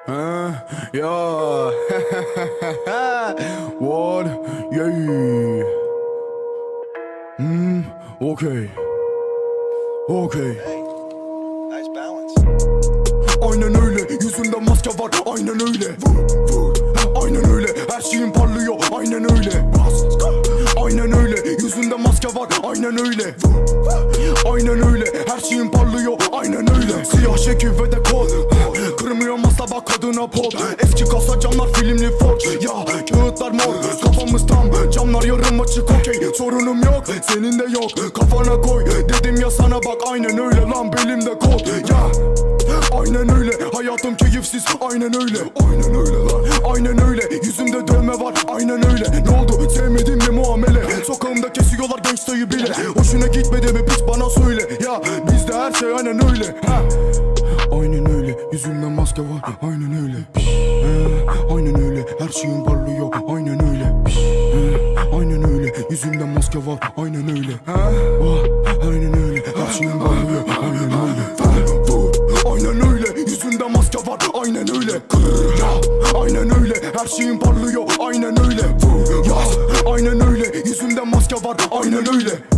Yeah. What? Yeah. Okay. Okay. Hey, nice balance. Aynen öyle, yüzünde maske var, aynen öyle. Aynen öyle, her şeyin parlıyor, aynen öyle. Aynen öyle, yüzünde maske var, aynen öyle. Aynen öyle, her şeyin parlıyor, aynen öyle. Siyah şekil ve de kod, kırmıyor masa bak kadına pot. Eski kasa camlar filmli Ford. Ya kağıtlar mor, kafamız tam, camlar yarım açık okey. Sorunum yok, senin de yok, kafana koy. Dedim ya sana bak, aynen öyle lan, belimde kod. Ya aynen öyle, hayatım keyifsiz, aynen öyle. Aynen öyle lan, aynen öyle, yüzümde dövme var, aynen öyle. Ne oldu, sevmedin mi muamele? Sokağımda kesiyorlar gangstayı bile. Hoşuna gitmedi mi piç, bana söyle. Ya bizde her şey aynen öyle, ha. Aynen öyle, yüzümde maske var, aynen öyle. Aynen öyle, her şeyin parlıyor, aynen öyle. Aynen öyle, yüzümde maske var, aynen öyle. Aynen öyle, her şeyin parlıyor, aynen öyle. Aynen öyle, yüzünde maske var, aynen öyle. Ya, aynen öyle, her şeyin parlıyor, aynen öyle. Ya, aynen öyle, yüzünde maske var, aynen öyle.